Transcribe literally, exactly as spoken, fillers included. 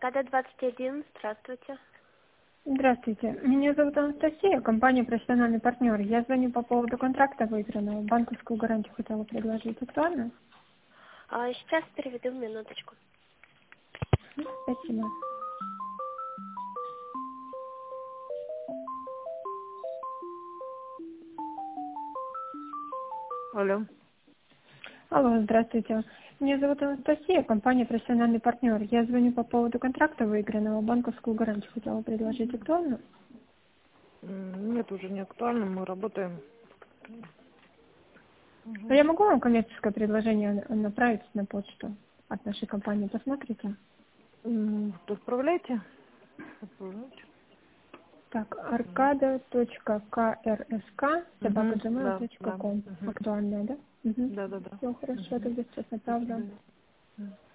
Аркада двадцать один, здравствуйте. Здравствуйте. Меня зовут Анастасия, компания «Профессиональный партнер». Я звоню по поводу контракта выигранного. Банковскую гарантию хотела предложить. Актуально? А, сейчас переведу минуточку. Спасибо. Алло. Алло, здравствуйте. Меня зовут Анастасия, компания «Профессиональный партнер». Я звоню по поводу контракта выигранного. Банковскую гарантию хотела предложить. Актуально? М, Нет, уже не актуально, мы работаем. А я могу вам коммерческое предложение на- направить на почту от нашей компании? Посмотрите. М, то Отправляйте. Отправляйте. Так, аркада.крск собака Угу, джимейл да, точка да. ком. Угу. Актуальная, да? Угу. Да, да, да. Все хорошо, Угу. тогда сейчас До направлю. свидания.